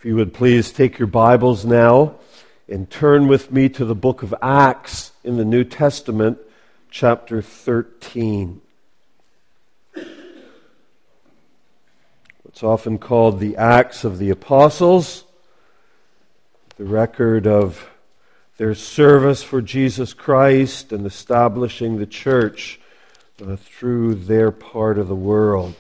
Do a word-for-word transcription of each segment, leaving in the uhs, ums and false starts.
If you would please take your Bibles now and turn with me to the book of Acts in the New Testament, chapter thirteen. What's often called the Acts of the Apostles, the record of their service for Jesus Christ and establishing the church uh, through their part of the world.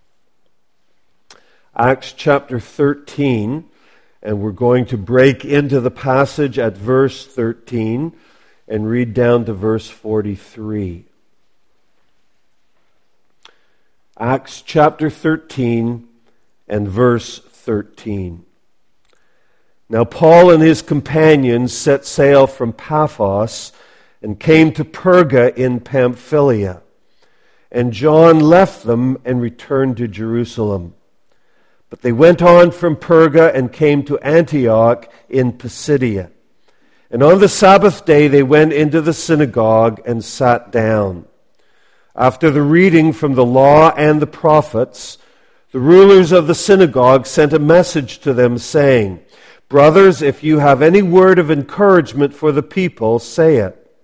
Acts chapter thirteen. And we're going to break into the passage at verse thirteen and read down to verse forty-three. Acts chapter thirteen and verse thirteen. Now Paul and his companions set sail from Paphos and came to Perga in Pamphylia. And John left them and returned to Jerusalem. But they went on from Perga and came to Antioch in Pisidia. And on the Sabbath day they went into the synagogue and sat down. After the reading from the law and the prophets, the rulers of the synagogue sent a message to them saying, "Brothers, if you have any word of encouragement for the people, say it."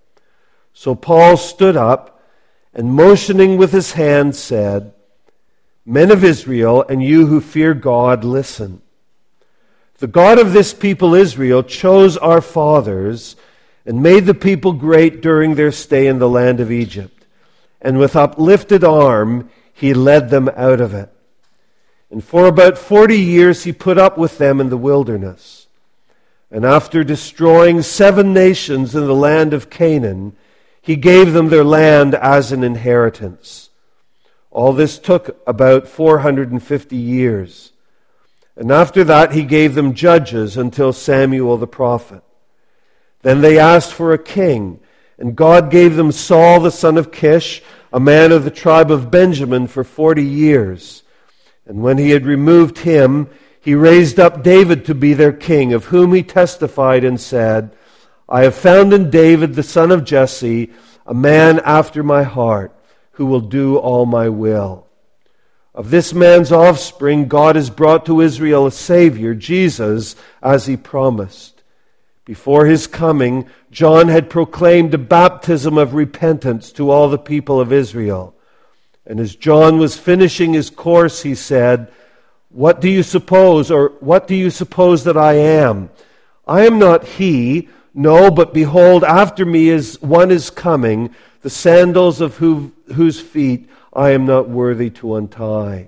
So Paul stood up and motioning with his hand said, "Men of Israel, and you who fear God, listen. The God of this people Israel chose our fathers and made the people great during their stay in the land of Egypt. And with uplifted arm, he led them out of it. And for about forty years he put up with them in the wilderness. And after destroying seven nations in the land of Canaan, he gave them their land as an inheritance. All this took about four hundred fifty years. And after that he gave them judges until Samuel the prophet. Then they asked for a king, and God gave them Saul the son of Kish, a man of the tribe of Benjamin, for forty years. And when he had removed him, he raised up David to be their king, of whom he testified and said, 'I have found in David the son of Jesse a man after my heart, who will do all my will.' Of this man's offspring, God has brought to Israel a Savior, Jesus, as he promised. Before his coming, John had proclaimed a baptism of repentance to all the people of Israel. And as John was finishing his course, he said, 'What do you suppose, or what do you suppose that I am? I am not he. No, but behold, after me is one is coming, the sandals of who, whose feet I am not worthy to untie.'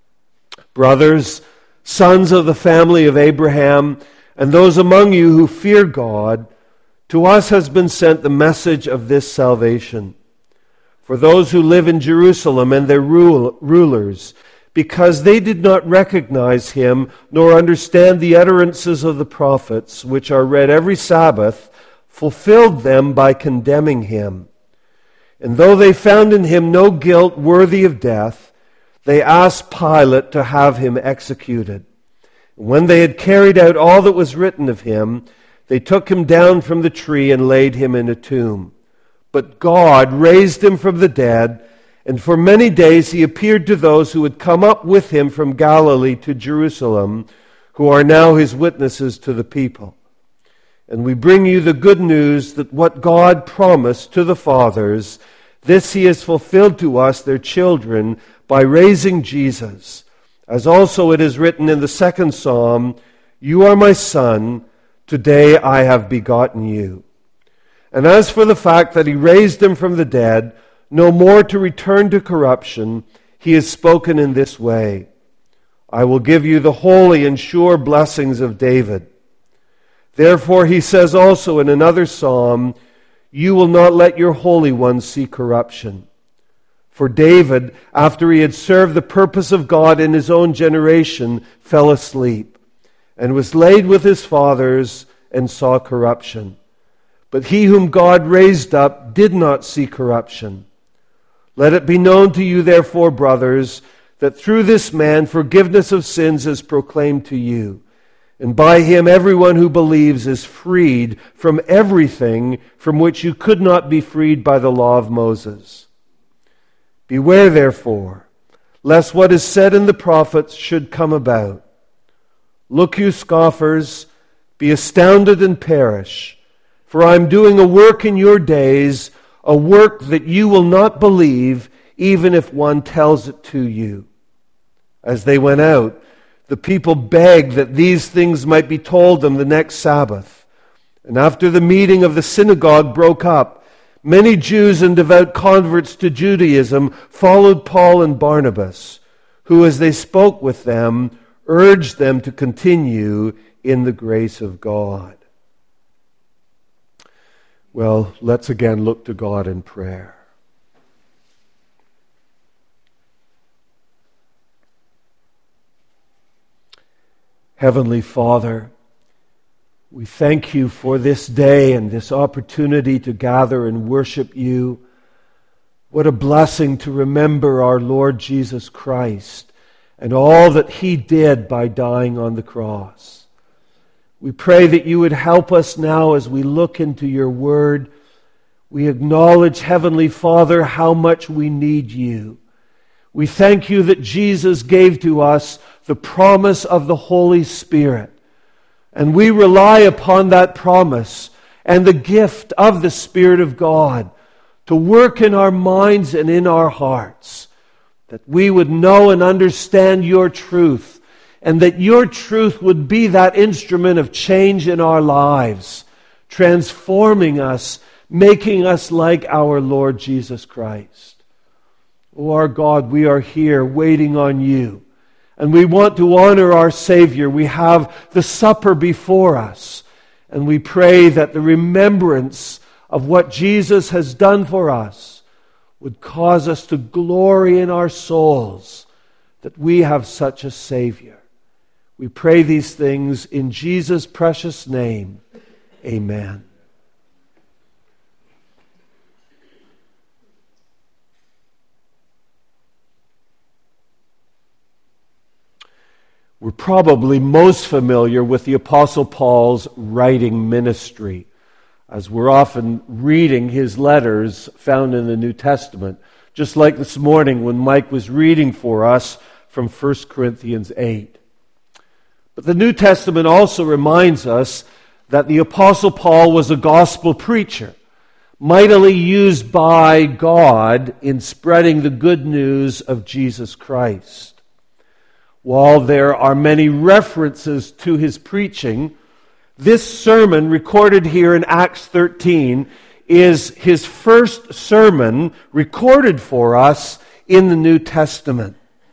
Brothers, sons of the family of Abraham, and those among you who fear God, to us has been sent the message of this salvation. For those who live in Jerusalem and their rule, rulers, because they did not recognize him, nor understand the utterances of the prophets, which are read every Sabbath, fulfilled them by condemning him. And though they found in him no guilt worthy of death, they asked Pilate to have him executed. When they had carried out all that was written of him, they took him down from the tree and laid him in a tomb. But God raised him from the dead, and for many days he appeared to those who had come up with him from Galilee to Jerusalem, who are now his witnesses to the people. And we bring you the good news that what God promised to the fathers, this he has fulfilled to us, their children, by raising Jesus. As also it is written in the second psalm, 'You are my son, today I have begotten you.' And as for the fact that he raised him from the dead, no more to return to corruption, he has spoken in this way, 'I will give you the holy and sure blessings of David.' Therefore he says also in another psalm, 'You will not let your Holy One see corruption.' For David, after he had served the purpose of God in his own generation, fell asleep, and was laid with his fathers, and saw corruption. But he whom God raised up did not see corruption. Let it be known to you, therefore, brothers, that through this man forgiveness of sins is proclaimed to you. And by him everyone who believes is freed from everything from which you could not be freed by the law of Moses. Beware, therefore, lest what is said in the prophets should come about. Look, you scoffers, be astounded and perish, for I am doing a work in your days, a work that you will not believe, even if one tells it to you." As they went out, the people begged that these things might be told them the next Sabbath. And after the meeting of the synagogue broke up, many Jews and devout converts to Judaism followed Paul and Barnabas, who, as they spoke with them, urged them to continue in the grace of God. Well, let's again look to God in prayer. Heavenly Father, we thank you for this day and this opportunity to gather and worship you. What a blessing to remember our Lord Jesus Christ and all that he did by dying on the cross. We pray that you would help us now as we look into your word. We acknowledge, Heavenly Father, how much we need you. We thank you that Jesus gave to us the promise of the Holy Spirit. And we rely upon that promise and the gift of the Spirit of God to work in our minds and in our hearts, that we would know and understand your truth, and that your truth would be that instrument of change in our lives, transforming us, making us like our Lord Jesus Christ. Oh, our God, we are here waiting on you. And we want to honor our Savior. We have the supper before us. And we pray that the remembrance of what Jesus has done for us would cause us to glory in our souls that we have such a Savior. We pray these things in Jesus' precious name. Amen. We're probably most familiar with the Apostle Paul's writing ministry, as we're often reading his letters found in the New Testament, just like this morning when Mike was reading for us from First Corinthians eight. But the New Testament also reminds us that the Apostle Paul was a gospel preacher, mightily used by God in spreading the good news of Jesus Christ. While there are many references to his preaching, this sermon recorded here in Acts thirteen is his first sermon recorded for us in the New Testament.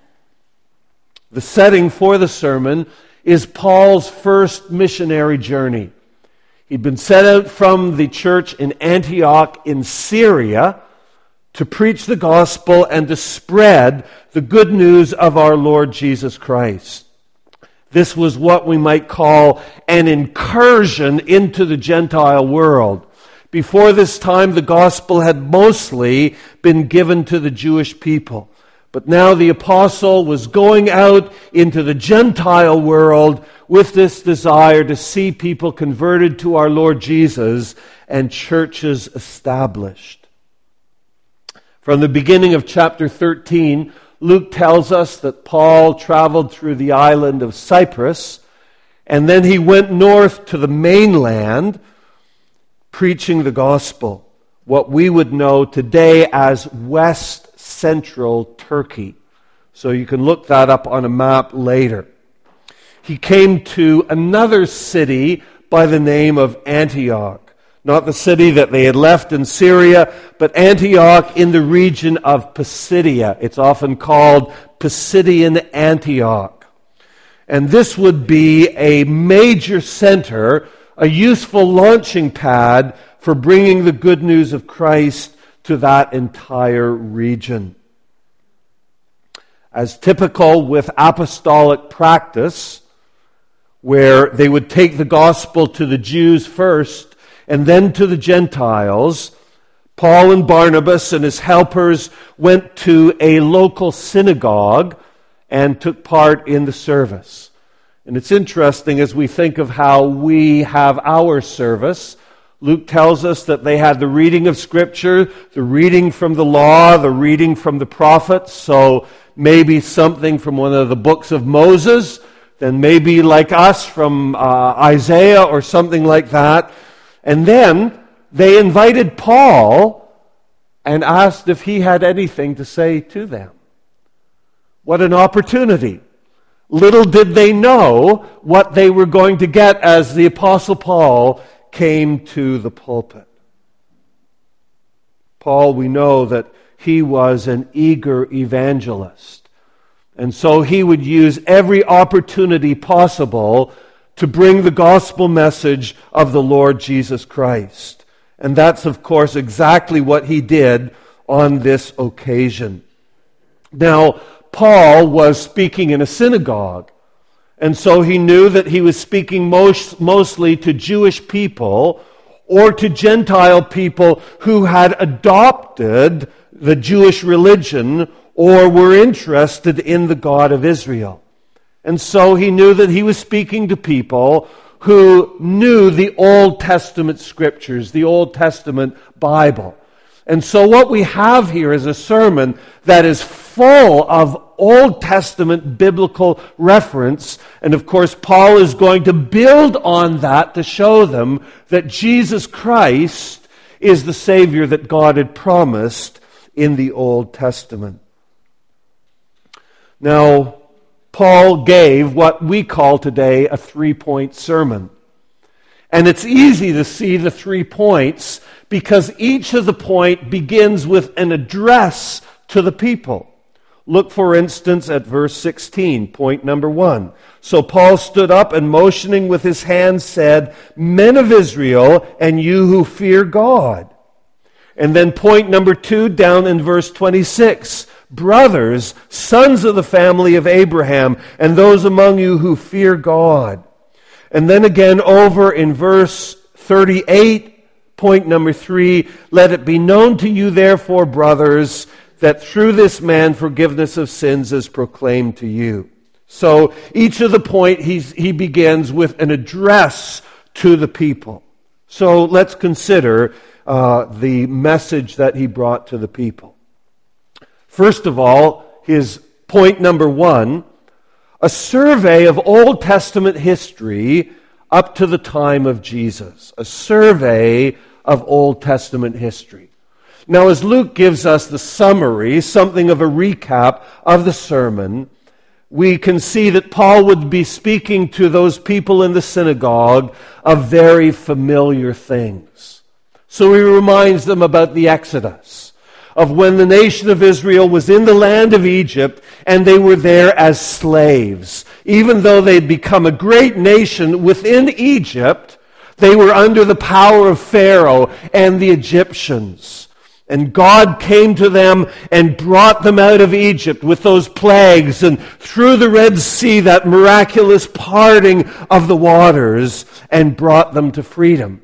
The setting for the sermon is Paul's first missionary journey. He'd been sent out from the church in Antioch in Syria to preach the gospel and to spread the good news of our Lord Jesus Christ. This was what we might call an incursion into the Gentile world. Before this time, the gospel had mostly been given to the Jewish people. But now the apostle was going out into the Gentile world with this desire to see people converted to our Lord Jesus and churches established. From the beginning of chapter thirteen, Luke tells us that Paul traveled through the island of Cyprus, and then he went north to the mainland, preaching the gospel, what we would know today as West Central Turkey. So you can look that up on a map later. He came to another city by the name of Antioch. Not the city that they had left in Syria, but Antioch in the region of Pisidia. It's often called Pisidian Antioch. And this would be a major center, a useful launching pad for bringing the good news of Christ to that entire region. As typical with apostolic practice, where they would take the gospel to the Jews first, and then to the Gentiles, Paul and Barnabas and his helpers went to a local synagogue and took part in the service. And it's interesting as we think of how we have our service. Luke tells us that they had the reading of Scripture, the reading from the law, the reading from the prophets, so maybe something from one of the books of Moses, then maybe like us from uh, Isaiah or something like that. And then they invited Paul and asked if he had anything to say to them. What an opportunity. Little did they know what they were going to get as the Apostle Paul came to the pulpit. Paul, we know that he was an eager evangelist. And so he would use every opportunity possible to bring the gospel message of the Lord Jesus Christ. And that's, of course, exactly what he did on this occasion. Now, Paul was speaking in a synagogue, and so he knew that he was speaking most, mostly to Jewish people or to Gentile people who had adopted the Jewish religion or were interested in the God of Israel. And so he knew that he was speaking to people who knew the Old Testament scriptures, the Old Testament Bible. And so what we have here is a sermon that is full of Old Testament biblical reference. And of course, Paul is going to build on that to show them that Jesus Christ is the Savior that God had promised in the Old Testament. Now, Paul gave what we call today a three-point sermon. And it's easy to see the three points because each of the point begins with an address to the people. Look, for instance, at verse sixteen, point number one. So Paul stood up and motioning with his hand said, "Men of Israel, and you who fear God." And then point number two, down in verse twenty-six, "Brothers, sons of the family of Abraham, and those among you who fear God." And then again over in verse thirty-eight, point number three, "Let it be known to you therefore, brothers, that through this man forgiveness of sins is proclaimed to you." So each of the point, he's, he begins with an address to the people. So let's consider uh, the message that he brought to the people. First of all, his point number one, a survey of Old Testament history up to the time of Jesus. A survey of Old Testament history. Now, as Luke gives us the summary, something of a recap of the sermon, we can see that Paul would be speaking to those people in the synagogue of very familiar things. So he reminds them about the Exodus, of when the nation of Israel was in the land of Egypt and they were there as slaves. Even though they'd become a great nation within Egypt, they were under the power of Pharaoh and the Egyptians. And God came to them and brought them out of Egypt with those plagues and through the Red Sea, that miraculous parting of the waters, and brought them to freedom.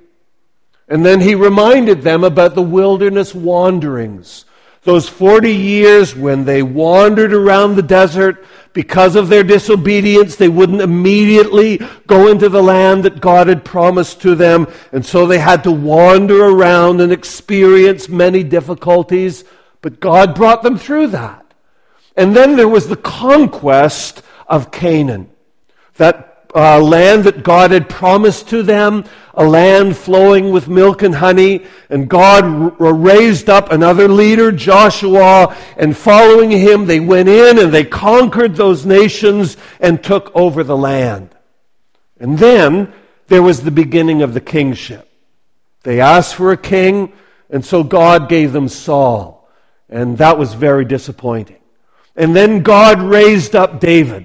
And then he reminded them about the wilderness wanderings. Those forty years when they wandered around the desert because of their disobedience, they wouldn't immediately go into the land that God had promised to them. And so they had to wander around and experience many difficulties. But God brought them through that. And then there was the conquest of Canaan. That Uh, land that God had promised to them, a land flowing with milk and honey, and God r- raised up another leader, Joshua, and following him, they went in and they conquered those nations and took over the land. And then there was the beginning of the kingship. They asked for a king, and so God gave them Saul, and that was very disappointing. And then God raised up David,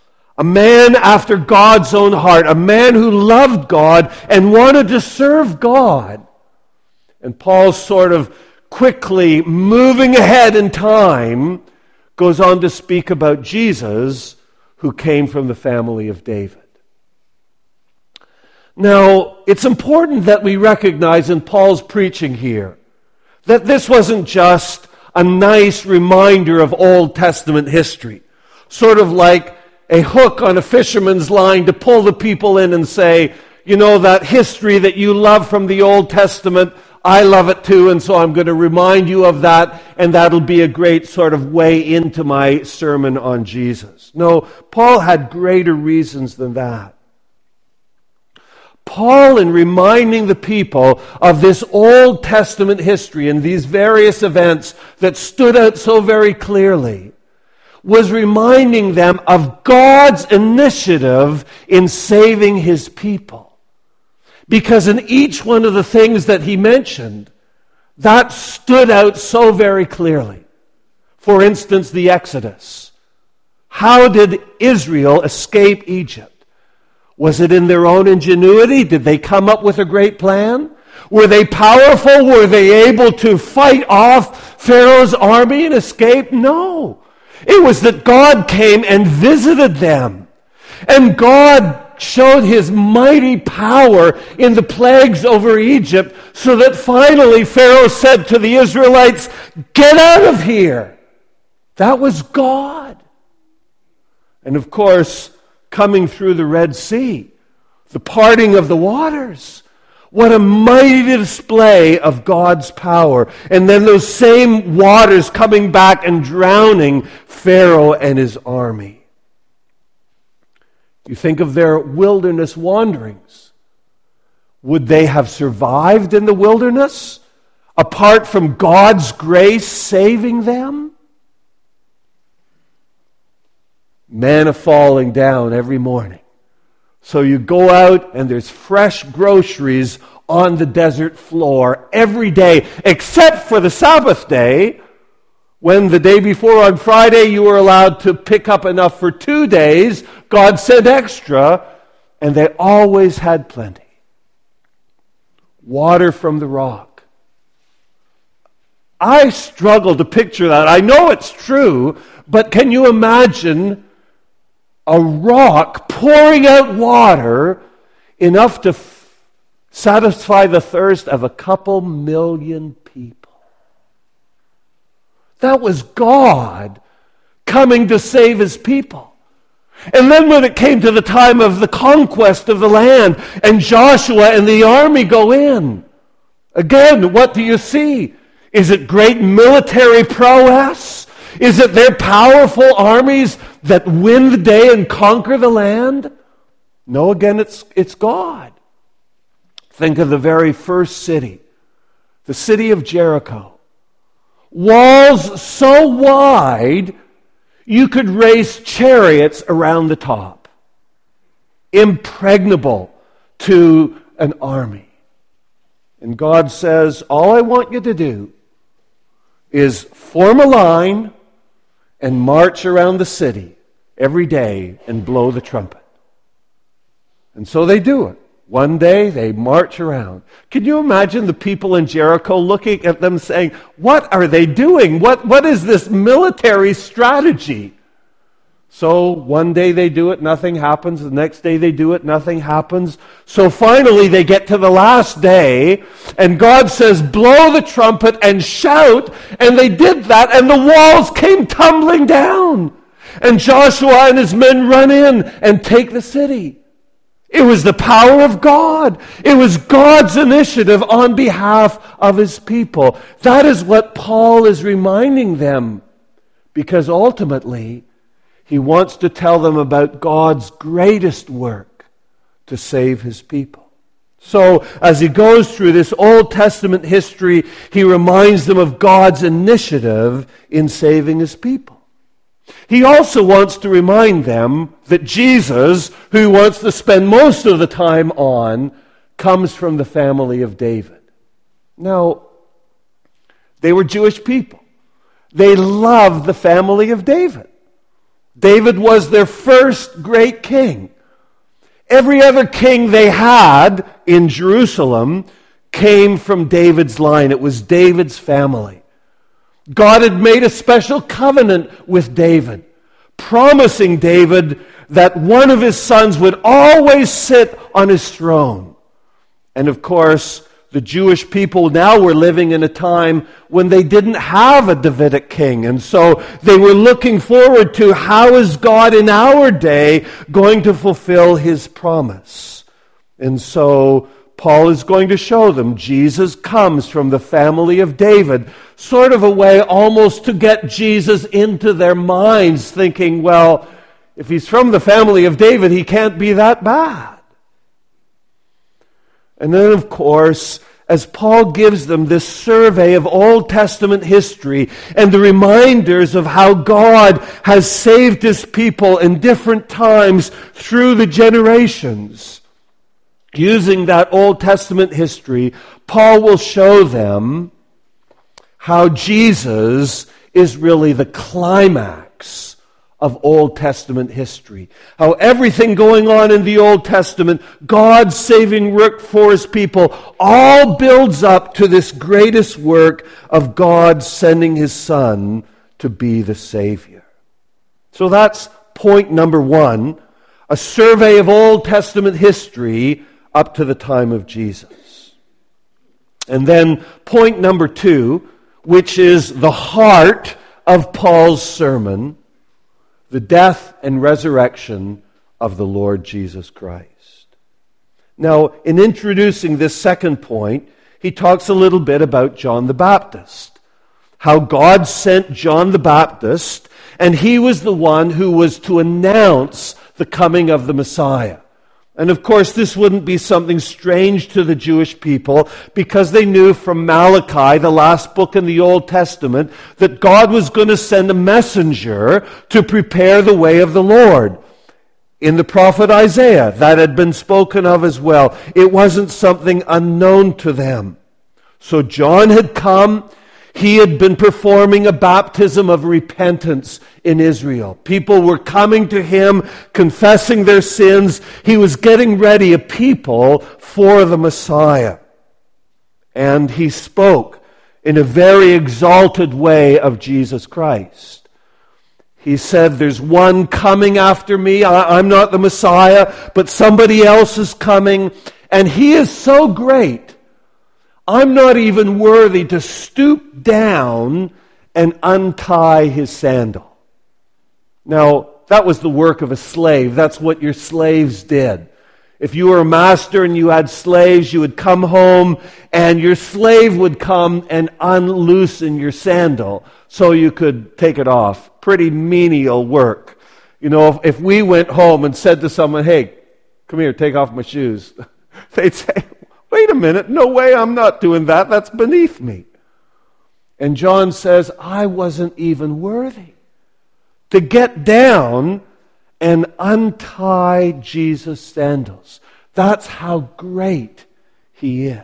a man after God's own heart, a man who loved God and wanted to serve God. And Paul, sort of quickly moving ahead in time, goes on to speak about Jesus, who came from the family of David. Now, it's important that we recognize in Paul's preaching here that this wasn't just a nice reminder of Old Testament history, sort of like a hook on a fisherman's line to pull the people in and say, you know, that history that you love from the Old Testament, I love it too, and so I'm going to remind you of that, and that'll be a great sort of way into my sermon on Jesus. No, Paul had greater reasons than that. Paul, in reminding the people of this Old Testament history and these various events that stood out so very clearly, was reminding them of God's initiative in saving his people. Because in each one of the things that he mentioned, that stood out so very clearly. For instance, the Exodus. How did Israel escape Egypt? Was it in their own ingenuity? Did they come up with a great plan? Were they powerful? Were they able to fight off Pharaoh's army and escape? No. It was that God came and visited them. And God showed his mighty power in the plagues over Egypt, so that finally Pharaoh said to the Israelites, "Get out of here." That was God. And of course, coming through the Red Sea, the parting of the waters, what a mighty display of God's power. And then those same waters coming back and drowning Pharaoh and his army. You think of their wilderness wanderings. Would they have survived in the wilderness apart from God's grace saving them? Manna falling down every morning. So you go out and there's fresh groceries on the desert floor every day, except for the Sabbath day, when the day before on Friday you were allowed to pick up enough for two days. God sent extra, and they always had plenty. Water from the rock. I struggle to picture that. I know it's true, but can you imagine a rock pouring out water enough to f- satisfy the thirst of a couple million people? That was God coming to save his people. And then when it came to the time of the conquest of the land, and Joshua and the army go in, again, what do you see? Is it great military prowess? Is it their powerful armies that win the day and conquer the land? No, again, it's, it's God. Think of the very first city, the city of Jericho. Walls so wide, you could race chariots around the top. Impregnable to an army. And God says, all I want you to do is form a line and march around the city every day and blow the trumpet. And so they do it. One day they march around. Can you imagine the people in Jericho looking at them saying, what are they doing? What, what is this military strategy? So one day they do it, nothing happens. The next day they do it, nothing happens. So finally they get to the last day, and God says, blow the trumpet and shout. And they did that, and the walls came tumbling down. And Joshua and his men run in and take the city. It was the power of God. It was God's initiative on behalf of his people. That is what Paul is reminding them, because ultimately he wants to tell them about God's greatest work to save his people. So as he goes through this Old Testament history, he reminds them of God's initiative in saving his people. He also wants to remind them that Jesus, who he wants to spend most of the time on, comes from the family of David. Now, they were Jewish people. They loved the family of David. David was their first great king. Every other king they had in Jerusalem came from David's line. It was David's family. God had made a special covenant with David, promising David that one of his sons would always sit on his throne. And of course, the Jewish people now were living in a time when they didn't have a Davidic king. And so they were looking forward to, how is God in our day going to fulfill his promise? And so Paul is going to show them Jesus comes from the family of David, sort of a way almost to get Jesus into their minds, thinking, well, if he's from the family of David, he can't be that bad. And then, of course, as Paul gives them this survey of Old Testament history and the reminders of how God has saved his people in different times through the generations, using that Old Testament history, Paul will show them how Jesus is really the climax of Old Testament history. How everything going on in the Old Testament, God's saving work for his people, all builds up to this greatest work of God sending his Son to be the Savior. So that's point number one, a survey of Old Testament history up to the time of Jesus. And then point number two, which is the heart of Paul's sermon, the death and resurrection of the Lord Jesus Christ. Now, in introducing this second point, he talks a little bit about John the Baptist. How God sent John the Baptist, and he was the one who was to announce the coming of the Messiah. And of course, this wouldn't be something strange to the Jewish people because they knew from Malachi, the last book in the Old Testament, that God was going to send a messenger to prepare the way of the Lord. In the prophet Isaiah, that had been spoken of as well. It wasn't something unknown to them. So John had come. He had been performing a baptism of repentance in Israel. People were coming to him, confessing their sins. He was getting ready a people for the Messiah. And he spoke in a very exalted way of Jesus Christ. He said, there's one coming after me. I, I'm not the Messiah, but somebody else is coming. And he is so great, I'm not even worthy to stoop down and untie his sandal. Now, that was the work of a slave. That's what your slaves did. If you were a master and you had slaves, you would come home and your slave would come and unloosen your sandal so you could take it off. Pretty menial work. You know, if, if we went home and said to someone, hey, come here, take off my shoes, they'd say, wait a minute, no way, I'm not doing that. That's beneath me. And John says, I wasn't even worthy to get down and untie Jesus' sandals. That's how great he is.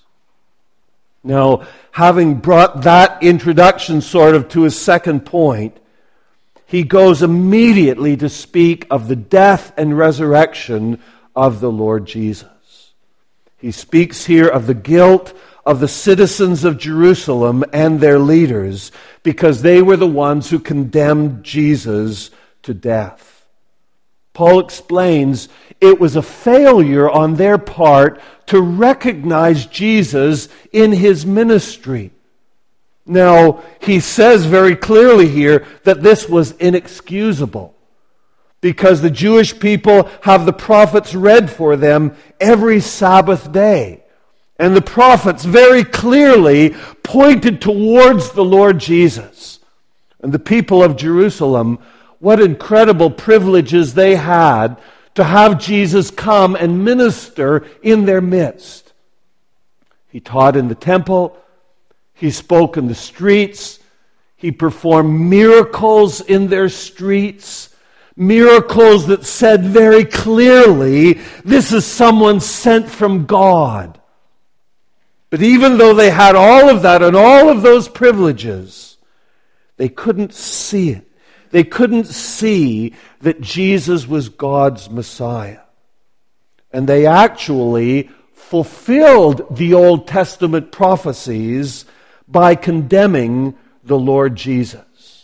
Now, having brought that introduction sort of to his second point, he goes immediately to speak of the death and resurrection of the Lord Jesus. He speaks here of the guilt of the citizens of Jerusalem and their leaders because they were the ones who condemned Jesus to death. Paul explains it was a failure on their part to recognize Jesus in his ministry. Now, he says very clearly here that this was inexcusable, because the Jewish people have the prophets read for them every Sabbath day. And the prophets very clearly pointed towards the Lord Jesus. And the people of Jerusalem, what incredible privileges they had to have Jesus come and minister in their midst. He taught in the temple. He spoke in the streets. He performed miracles in their streets. Miracles that said very clearly, this is someone sent from God. But even though they had all of that and all of those privileges, they couldn't see it. They couldn't see that Jesus was God's Messiah. And they actually fulfilled the Old Testament prophecies by condemning the Lord Jesus.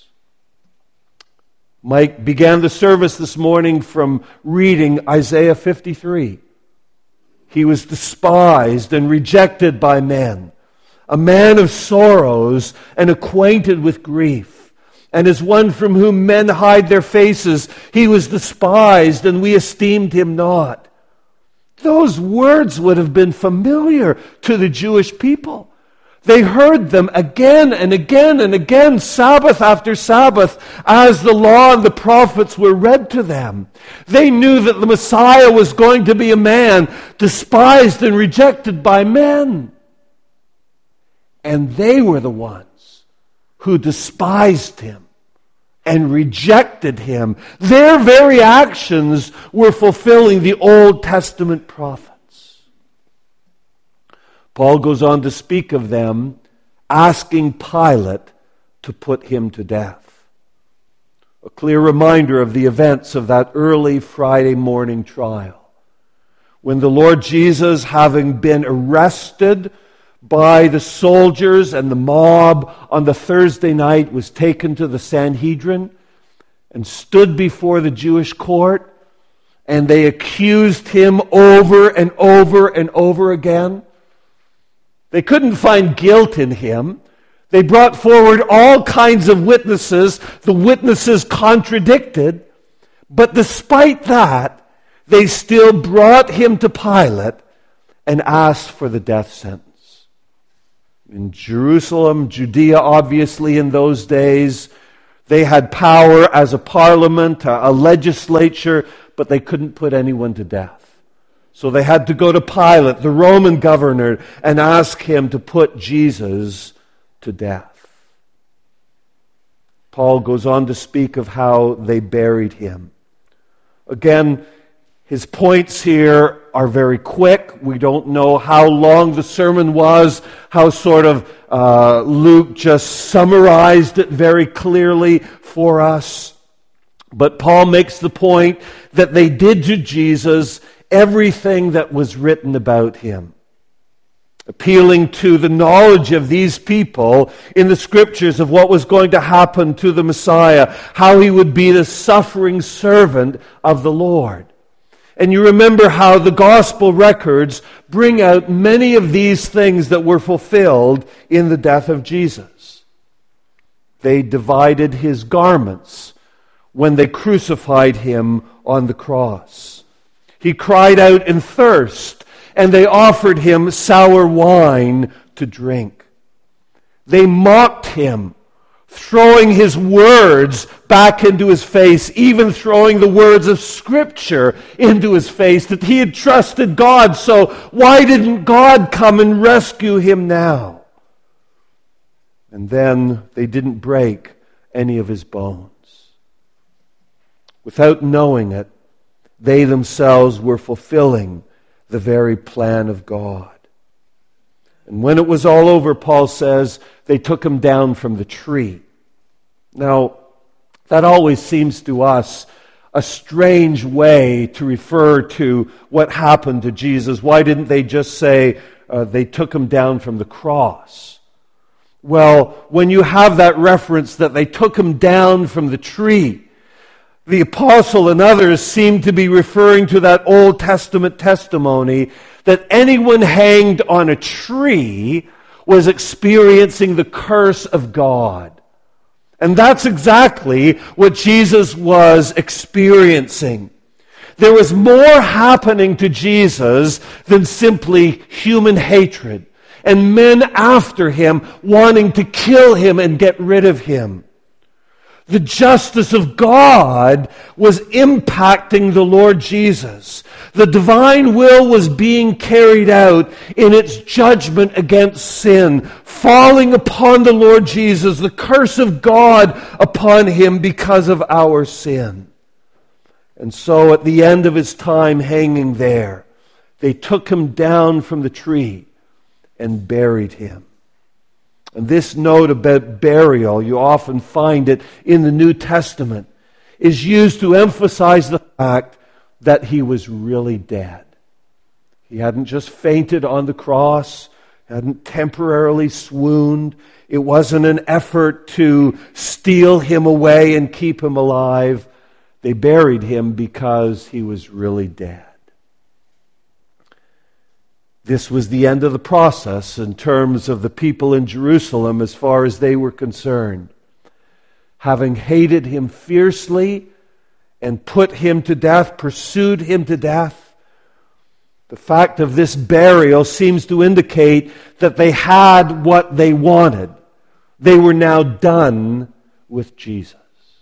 Mike began the service this morning from reading Isaiah fifty-three. He was despised and rejected by men, a man of sorrows and acquainted with grief. And as one from whom men hide their faces, he was despised and we esteemed him not. Those words would have been familiar to the Jewish people. They heard them again and again and again, Sabbath after Sabbath, as the law and the prophets were read to them. They knew that the Messiah was going to be a man despised and rejected by men. And they were the ones who despised him and rejected him. Their very actions were fulfilling the Old Testament prophets. Paul goes on to speak of them asking Pilate to put him to death. A clear reminder of the events of that early Friday morning trial, when the Lord Jesus, having been arrested by the soldiers and the mob on the Thursday night, was taken to the Sanhedrin and stood before the Jewish court, and they accused him over and over and over again. They couldn't find guilt in him. They brought forward all kinds of witnesses. The witnesses contradicted. But despite that, they still brought him to Pilate and asked for the death sentence. In Jerusalem, Judea, obviously in those days, they had power as a parliament, a legislature, but they couldn't put anyone to death. So they had to go to Pilate, the Roman governor, and ask him to put Jesus to death. Paul goes on to speak of how they buried him. Again, his points here are very quick. We don't know how long the sermon was, how sort of uh, Luke just summarized it very clearly for us. But Paul makes the point that they did to Jesus everything that was written about him, appealing to the knowledge of these people in the Scriptures of what was going to happen to the Messiah, how he would be the suffering servant of the Lord. And you remember how the Gospel records bring out many of these things that were fulfilled in the death of Jesus. They divided his garments when they crucified him on the cross. He cried out in thirst, and they offered him sour wine to drink. They mocked him, throwing his words back into his face, even throwing the words of Scripture into his face, that he had trusted God, so why didn't God come and rescue him now? And then they didn't break any of his bones. Without knowing it, they themselves were fulfilling the very plan of God. And when it was all over, Paul says, they took him down from the tree. Now, that always seems to us a strange way to refer to what happened to Jesus. Why didn't they just say uh, they took him down from the cross? Well, when you have that reference that they took him down from the tree, the apostle and others seem to be referring to that Old Testament testimony that anyone hanged on a tree was experiencing the curse of God. And that's exactly what Jesus was experiencing. There was more happening to Jesus than simply human hatred and men after him wanting to kill him and get rid of him. The justice of God was impacting the Lord Jesus. The divine will was being carried out in its judgment against sin, falling upon the Lord Jesus, the curse of God upon him because of our sin. And so at the end of his time hanging there, they took him down from the tree and buried him. And this note about burial, you often find it in the New Testament, is used to emphasize the fact that he was really dead. He hadn't just fainted on the cross, hadn't temporarily swooned. It wasn't an effort to steal him away and keep him alive. They buried him because he was really dead. This was the end of the process in terms of the people in Jerusalem as far as they were concerned. Having hated him fiercely and put him to death, pursued him to death, The fact of this burial seems to indicate that they had what they wanted. They were now done with Jesus.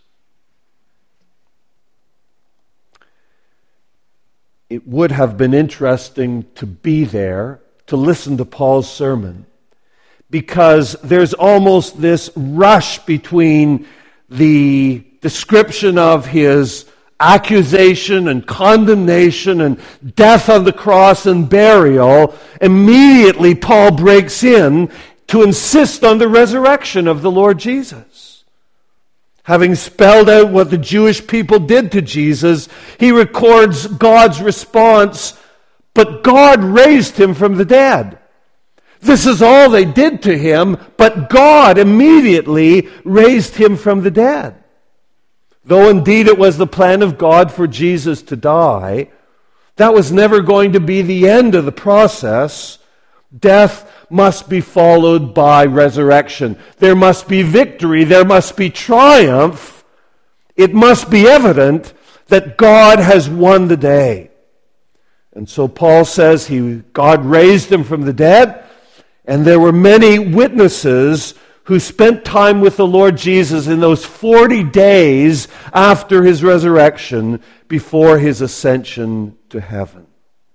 It would have been interesting to be there, to listen to Paul's sermon, because there's almost this rush between the description of his accusation and condemnation and death on the cross and burial. Immediately Paul breaks in to insist on the resurrection of the Lord Jesus. Having spelled out what the Jewish people did to Jesus, he records God's response, but God raised him from the dead. This is all they did to him, but God immediately raised him from the dead. Though indeed it was the plan of God for Jesus to die, that was never going to be the end of the process. Death must be followed by resurrection. There must be victory. There must be triumph. It must be evident that God has won the day. And so Paul says he, God raised him from the dead, and there were many witnesses who spent time with the Lord Jesus in those forty days after his resurrection before his ascension to heaven.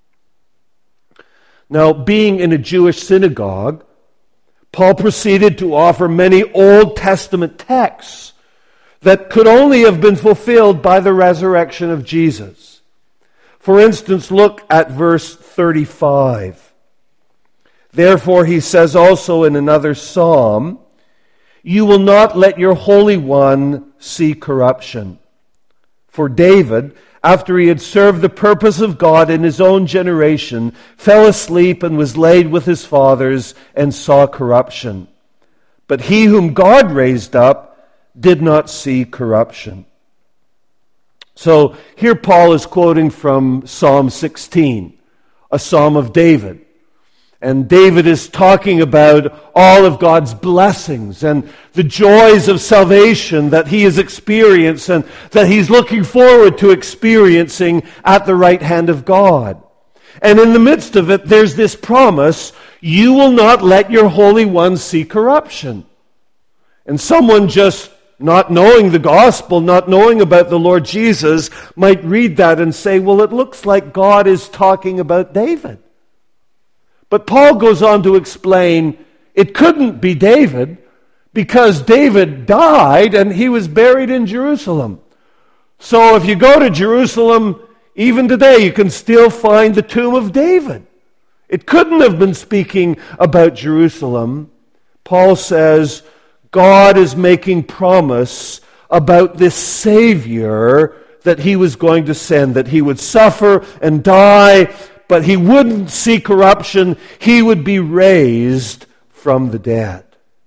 Now, being in a Jewish synagogue, Paul proceeded to offer many Old Testament texts that could only have been fulfilled by the resurrection of Jesus. For instance, look at verse thirty-five. Therefore, he says also in another psalm, you will not let your Holy One see corruption. For David, after he had served the purpose of God in his own generation, fell asleep and was laid with his fathers and saw corruption. But he whom God raised up did not see corruption. So here Paul is quoting from Psalm sixteen, a psalm of David. And David is talking about all of God's blessings and the joys of salvation that he has experienced and that he's looking forward to experiencing at the right hand of God. And in the midst of it, there's this promise, you will not let your Holy One see corruption. And someone just not knowing the gospel, not knowing about the Lord Jesus, might read that and say, well, it looks like God is talking about David. But Paul goes on to explain it couldn't be David because David died and he was buried in Jerusalem. So if you go to Jerusalem, even today, you can still find the tomb of David. It couldn't have been speaking about Jerusalem. Paul says God is making promise about this Savior that he was going to send, that he would suffer and die, but he wouldn't see corruption. He would be raised from the dead.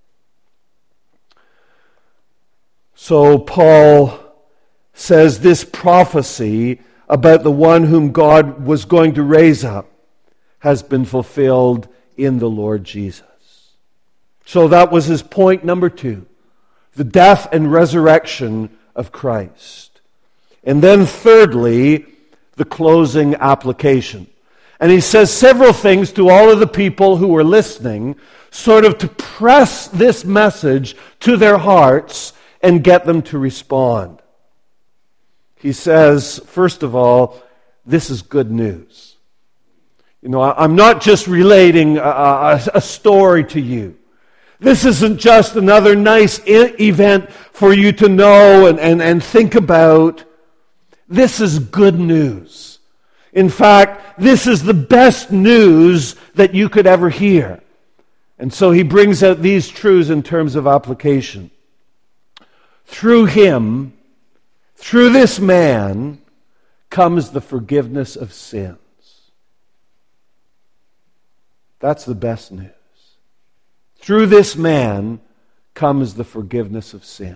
So Paul says this prophecy about the one whom God was going to raise up has been fulfilled in the Lord Jesus. So that was his point number two, the death and resurrection of Christ. And then thirdly, the closing application. And he says several things to all of the people who were listening, sort of to press this message to their hearts and get them to respond. He says, first of all, this is good news. You know, I'm not just relating a, a, a story to you. This isn't just another nice I- event for you to know and, and, and think about. This is good news. In fact, this is the best news that you could ever hear. And so he brings out these truths in terms of application. Through him, through this man, comes the forgiveness of sins. That's the best news. Through this man comes the forgiveness of sins.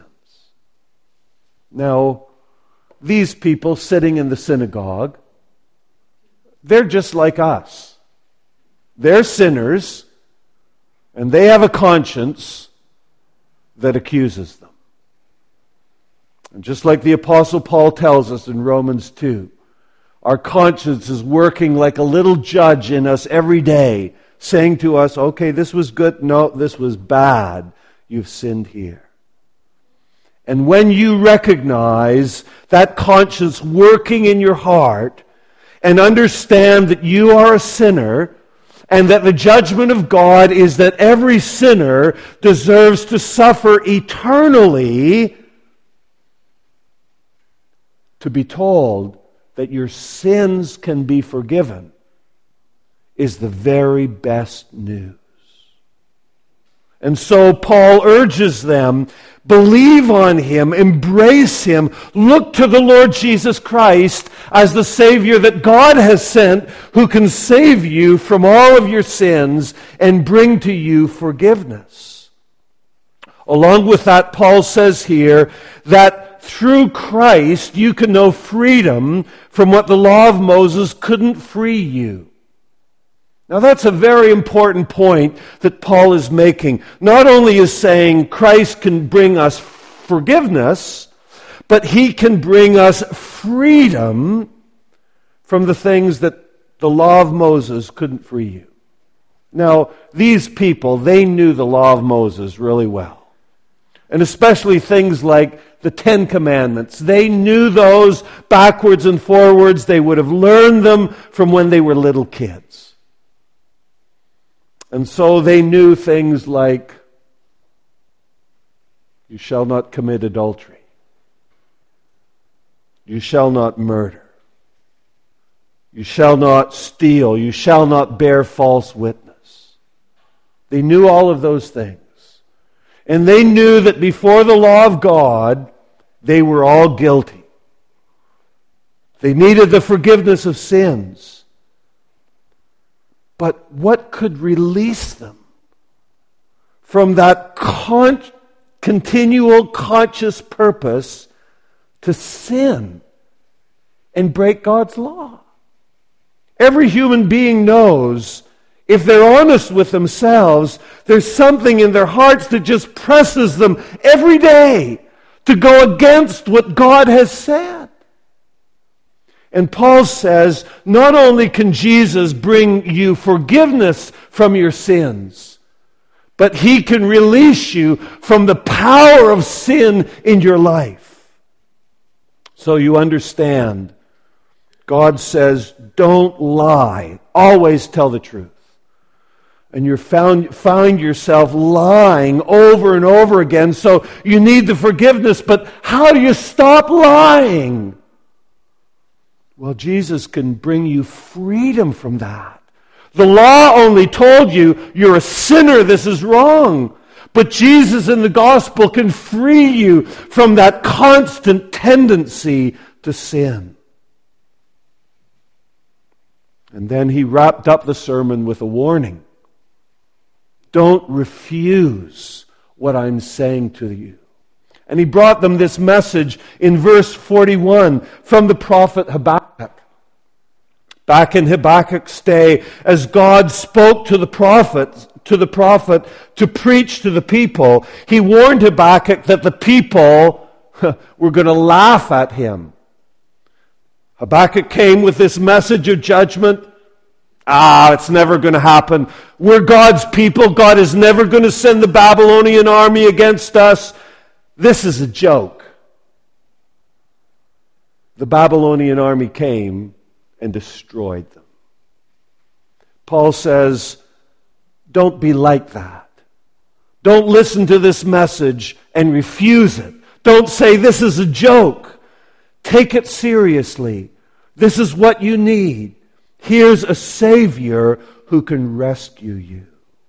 Now, these people sitting in the synagogue, they're just like us. They're sinners, and they have a conscience that accuses them. And just like the Apostle Paul tells us in Romans two, Our conscience is working like a little judge in us every day, saying to us, okay, this was good. No, this was bad. You've sinned here. And when you recognize that conscience working in your heart and understand that you are a sinner and that the judgment of God is that every sinner deserves to suffer eternally, to be told that your sins can be forgiven is the very best news. And so Paul urges them, believe on Him, embrace Him, look to the Lord Jesus Christ as the Savior that God has sent, who can save you from all of your sins and bring to you forgiveness. Along with that, Paul says here that through Christ you can know freedom from what the law of Moses couldn't free you. Now that's a very important point that Paul is making. Not only is saying Christ can bring us forgiveness, but He can bring us freedom from the things that the law of Moses couldn't free you. Now, these people, they knew the law of Moses really well. And especially things like the Ten Commandments. They knew those backwards and forwards. They would have learned them from when they were little kids. And so they knew things like, you shall not commit adultery. You shall not murder. You shall not steal. You shall not bear false witness. They knew all of those things. And they knew that before the law of God, they were all guilty. They needed the forgiveness of sins. But what could release them from that con- continual conscious purpose to sin and break God's law? Every human being knows, if they're honest with themselves, there's something in their hearts that just presses them every day to go against what God has said. And Paul says, not only can Jesus bring you forgiveness from your sins, but He can release you from the power of sin in your life. So you understand, God says, don't lie. Always tell the truth. And you found find yourself lying over and over again, so you need the forgiveness. But how do you stop lying? Well, Jesus can bring you freedom from that. The law only told you, you're a sinner, this is wrong. But Jesus in the gospel can free you from that constant tendency to sin. And then he wrapped up the sermon with a warning. Don't refuse what I'm saying to you. And he brought them this message in verse forty-one from the prophet Habakkuk. Back in Habakkuk's day, as God spoke to the prophet, to the prophet to preach to the people, he warned Habakkuk that the people were going to laugh at him. Habakkuk came with this message of judgment. Ah, it's never going to happen. We're God's people. God is never going to send the Babylonian army against us. This is a joke. The Babylonian army came and destroyed them. Paul says, don't be like that. Don't listen to this message and refuse it. Don't say this is a joke. Take it seriously. This is what you need. Here's a Savior who can rescue you.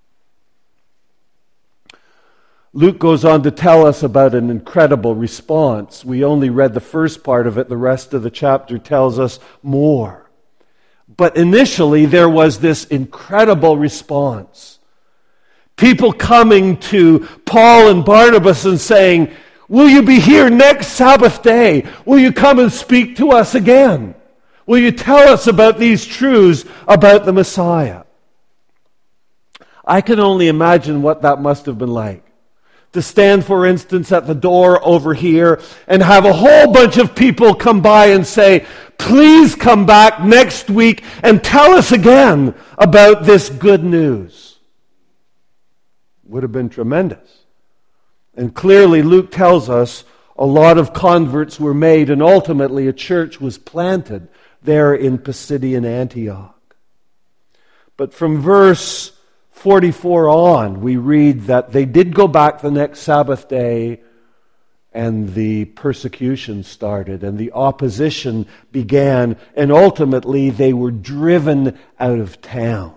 Luke goes on to tell us about an incredible response. We only read the first part of it. The rest of the chapter tells us more. But initially, there was this incredible response. People coming to Paul and Barnabas and saying, will you be here next Sabbath day? Will you come and speak to us again? Will you tell us about these truths about the Messiah? I can only imagine what that must have been like. to stand, for instance, at the door over here and have a whole bunch of people come by and say, please come back next week and tell us again about this good news. Would have been tremendous. And clearly Luke tells us a lot of converts were made, and ultimately a church was planted there in Pisidian Antioch. But from verse forty-four on, we read that they did go back the next Sabbath day, and the persecution started, and the opposition began, and ultimately they were driven out of town.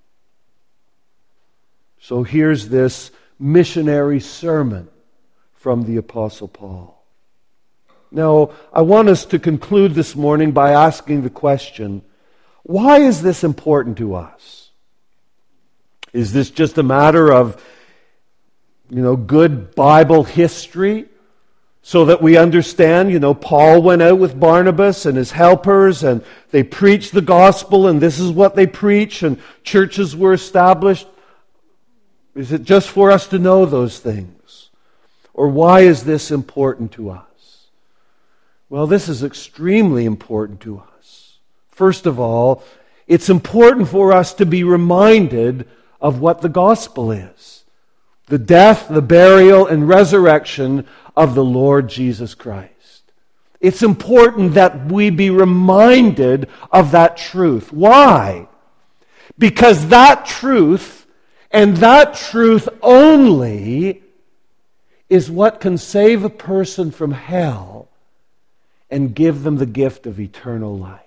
So here's this missionary sermon from the Apostle Paul. Now, I want us to conclude this morning by asking the question, why is this important to us? Is this just a matter of, you know, good Bible history so that we understand, you know, Paul went out with Barnabas and his helpers and they preached the gospel and this is what they preach and churches were established? Is it just for us to know those things? Or why is this important to us? Well, this is extremely important to us. First of all, it's important for us to be reminded of what the gospel is. The death, the burial, and resurrection of the Lord Jesus Christ. It's important that we be reminded of that truth. Why? Because that truth, and that truth only, is what can save a person from hell and give them the gift of eternal life.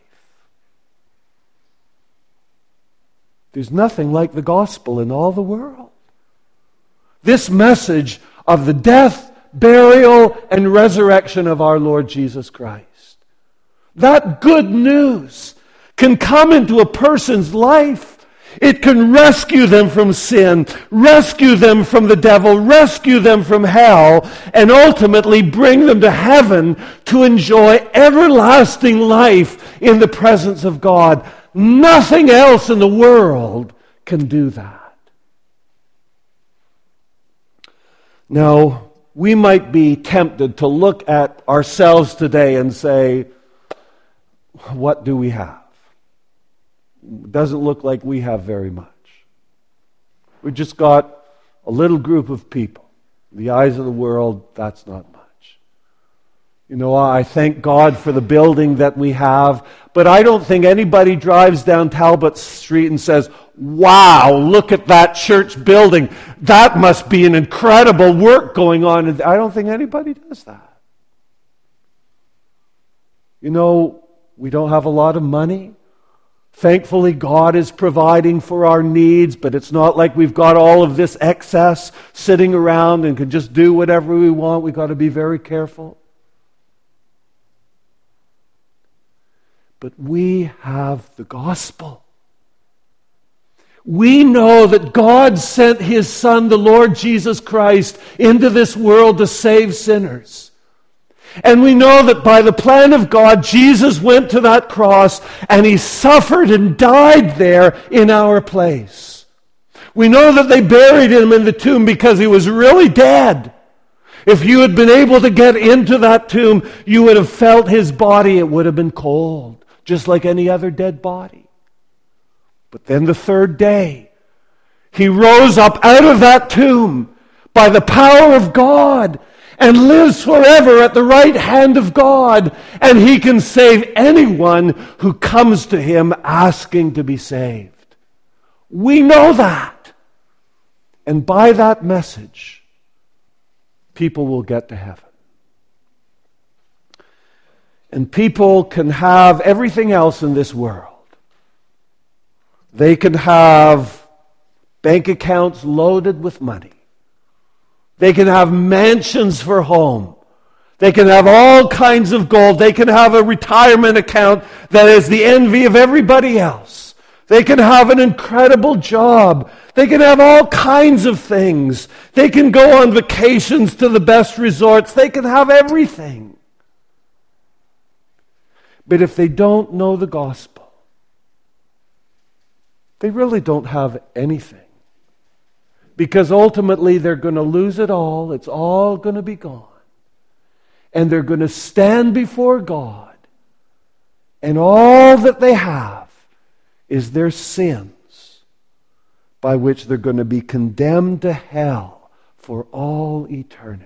There's nothing like the gospel in all the world. This message of the death, burial, and resurrection of our Lord Jesus Christ. That good news can come into a person's life. It can rescue them from sin, rescue them from the devil, rescue them from hell, and ultimately bring them to heaven to enjoy everlasting life in the presence of God. Nothing else in the world can do that. Now, we might be tempted to look at ourselves today and say, what do we have? It doesn't look like we have very much. We've just got a little group of people. In the eyes of the world, that's not much. You know, I thank God for the building that we have, but I don't think anybody drives down Talbot Street and says, wow, look at that church building. That must be an incredible work going on. I don't think anybody does that. You know, we don't have a lot of money. Thankfully, God is providing for our needs, but it's not like we've got all of this excess sitting around and can just do whatever we want. We've got to be very careful. But we have the gospel. We know that God sent His Son, the Lord Jesus Christ, into this world to save sinners. And we know that by the plan of God, Jesus went to that cross and He suffered and died there in our place. We know that they buried Him in the tomb because He was really dead. If you had been able to get into that tomb, you would have felt His body. It would have been cold, just like any other dead body. But then the third day, He rose up out of that tomb by the power of God and lives forever at the right hand of God. And He can save anyone who comes to Him asking to be saved. We know that. And by that message, people will get to heaven. And people can have everything else in this world. They can have bank accounts loaded with money. They can have mansions for home. They can have all kinds of gold. They can have a retirement account that is the envy of everybody else. They can have an incredible job. They can have all kinds of things. They can go on vacations to the best resorts. They can have everything. But if they don't know the gospel, they really don't have anything. Because ultimately they're going to lose it all. It's all going to be gone. And they're going to stand before God. And all that they have is their sins, by which they're going to be condemned to hell for all eternity.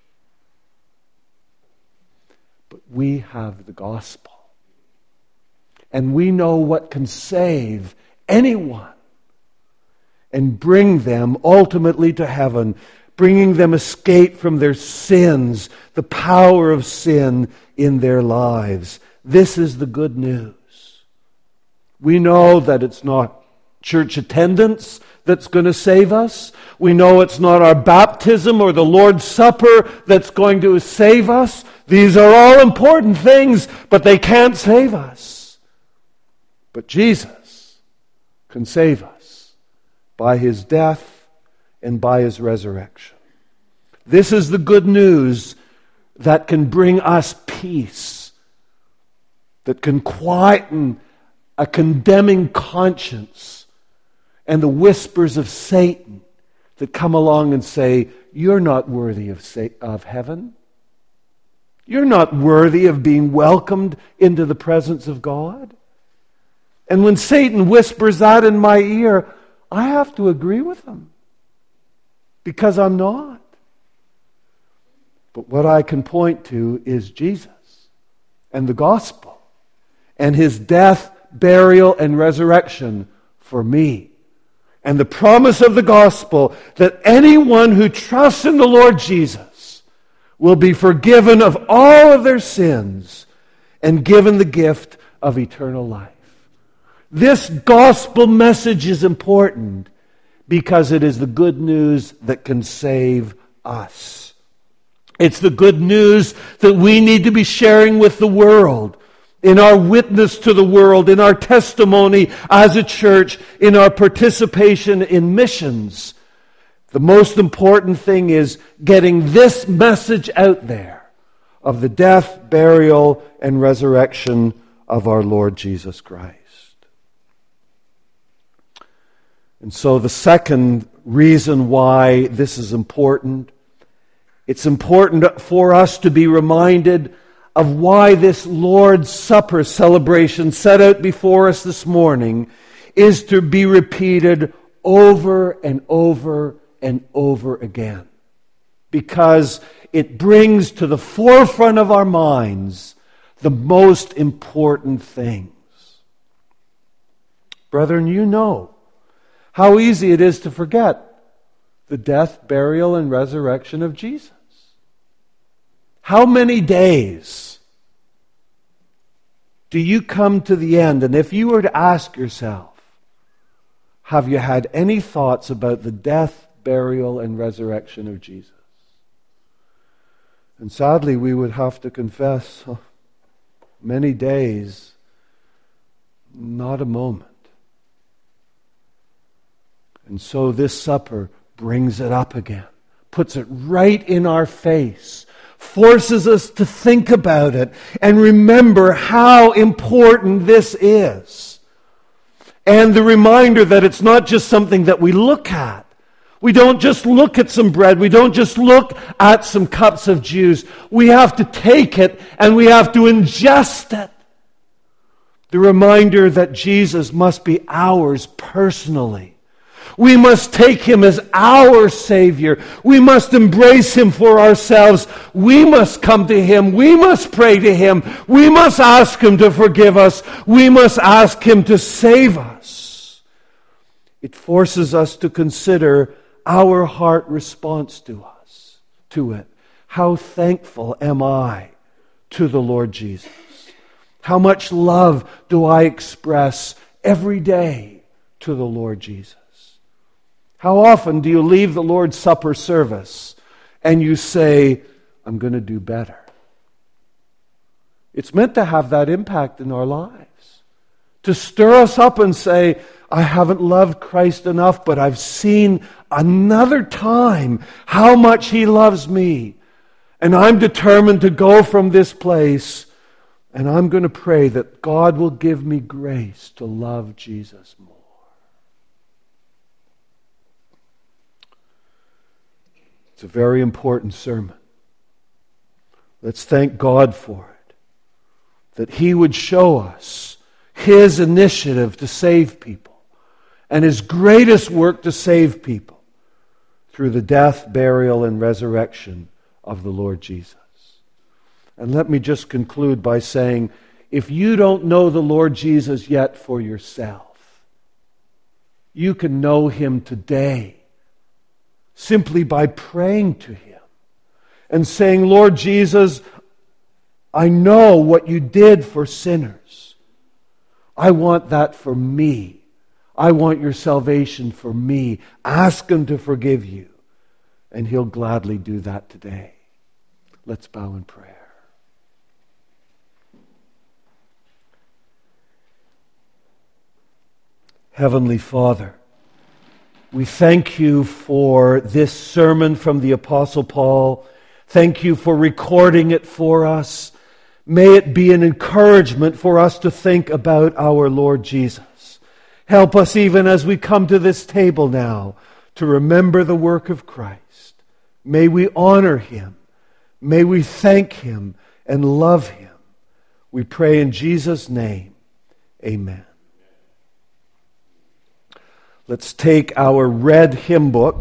But we have the gospel. And we know what can save anyone and bring them ultimately to heaven, bringing them escape from their sins, the power of sin in their lives. This is the good news. We know that it's not church attendance that's going to save us. We know it's not our baptism or the Lord's Supper that's going to save us. These are all important things, but they can't save us. But Jesus can save us by His death and by His resurrection. This is the good news that can bring us peace, that can quieten a condemning conscience and the whispers of Satan that come along and say, you're not worthy of, sa- of heaven. You're not worthy of being welcomed into the presence of God. And when Satan whispers that in my ear, I have to agree with him, because I'm not. But what I can point to is Jesus and the gospel and His death, burial, and resurrection for me. And the promise of the gospel that anyone who trusts in the Lord Jesus will be forgiven of all of their sins and given the gift of eternal life. This gospel message is important because it is the good news that can save us. It's the good news that we need to be sharing with the world, in our witness to the world, in our testimony as a church, in our participation in missions. The most important thing is getting this message out there of the death, burial, and resurrection of our Lord Jesus Christ. And so the second reason why this is important, it's important for us to be reminded of why this Lord's Supper celebration set out before us this morning is to be repeated over and over and over again. Because it brings to the forefront of our minds the most important things. Brethren, you know how easy it is to forget the death, burial, and resurrection of Jesus. How many days do you come to the end? And if you were to ask yourself, have you had any thoughts about the death, burial, and resurrection of Jesus? And sadly, we would have to confess, oh, many days, not a moment. And so this supper brings it up again, puts it right in our face, forces us to think about it and remember how important this is. And the reminder that it's not just something that we look at. We don't just look at some bread. We don't just look at some cups of juice. We have to take it and we have to ingest it. The reminder that Jesus must be ours personally. We must take Him as our Savior. We must embrace Him for ourselves. We must come to Him. We must pray to Him. We must ask Him to forgive us. We must ask Him to save us. It forces us to consider our heart response to us, to it. How thankful am I to the Lord Jesus? How much love do I express every day to the Lord Jesus? How often do you leave the Lord's Supper service and you say, I'm going to do better? It's meant to have that impact in our lives. To stir us up and say, I haven't loved Christ enough, but I've seen another time how much He loves me. And I'm determined to go from this place, and I'm going to pray that God will give me grace to love Jesus more. It's a very important sermon. Let's thank God for it, that He would show us His initiative to save people and His greatest work to save people through the death, burial, and resurrection of the Lord Jesus. And let me just conclude by saying, if you don't know the Lord Jesus yet for yourself, you can know Him today simply by praying to Him and saying, Lord Jesus, I know what you did for sinners. I want that for me. I want your salvation for me. Ask Him to forgive you, and He'll gladly do that today. Let's bow in prayer. Heavenly Father, we thank you for this sermon from the Apostle Paul. Thank you for recording it for us. May it be an encouragement for us to think about our Lord Jesus. Help us even as we come to this table now to remember the work of Christ. May we honor Him. May we thank Him and love Him. We pray in Jesus' name. Amen. Let's take our red hymn book